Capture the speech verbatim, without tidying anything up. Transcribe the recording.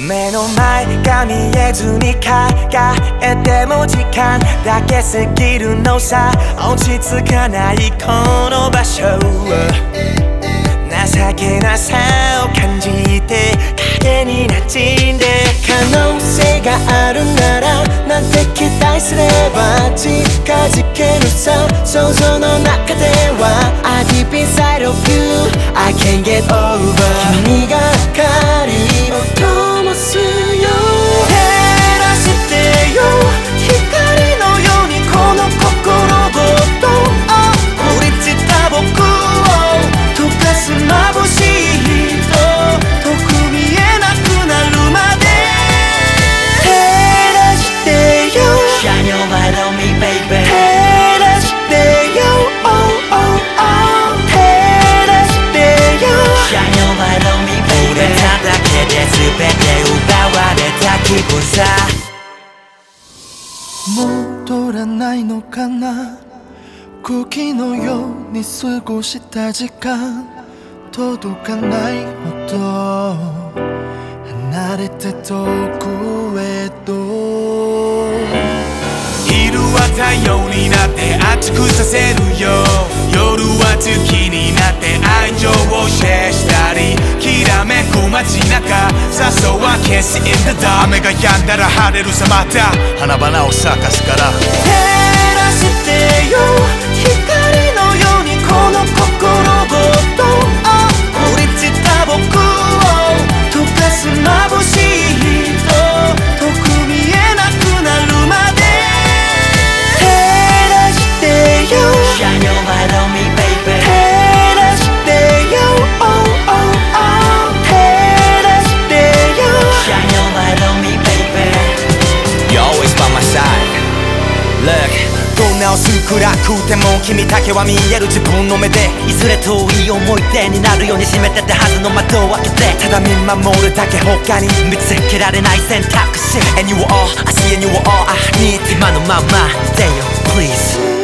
目の前が見えずに輝いても時間だけ過ぎるのさ。落ち着かないこの場所、情けなさを感じて影に馴染んで、可能性があるならなんて期待すれば近づけるさ。想像の中では I deep inside of you I can't get over 君が光を灯すよ、照らしてよ光のようにこの心ごと降り散った僕を溶かす眩しい日と遠く見えなくなるまで照らしてよ Shine your light on me baby 照らしてよ Oh oh oh 照らしてよ Shine your light on me baby 触れただけで全て奪われた気分さ。 戻らないのかな、空気のように過ごした時間、届かないほど離れて遠くへと。 昼は太陽になって熱くさせるよ、夜は月になって愛情をシェアしたり、きらめく街中誘わ消す in the dark 雨が止んだら晴れるさ、また花々を咲かすから。 照らしてよ光のようにこの心ごと降り散った僕を溶かす眩しい日と遠く見えなくなるまで照らしてよ Shine your light on me baby 照らしてよ Oh oh oh 照らしてよ Shine your light on me baby You're always by my side Look どんな薄暗くても君だけは見える自分の目で、いずれ遠い思い出になるように閉めてたはずの窓を開けて、ただ見守るだけ他に見つけられない選択肢 And you were all I see and you were all I need 今のままでよ Please